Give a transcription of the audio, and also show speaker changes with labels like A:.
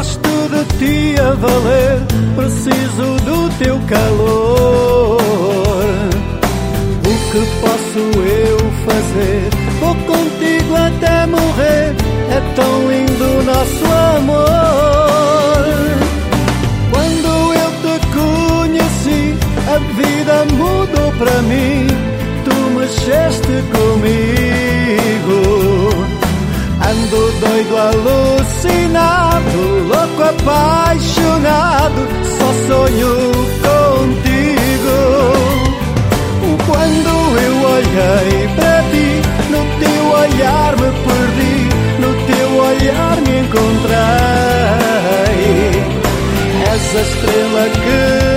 A: Gosto de ti a valer, preciso do teu calor. O que posso eu fazer? Vou contigo até morrer, é tão lindo o nosso amor. Quando eu te conheci, a vida mudou para mim. Tu mexeste comigo. Ando doido, alucinado, louco, apaixonado, só sonho contigo. Quando eu olhei para ti, no teu olhar me perdi, no teu olhar me encontrei. És a estrela que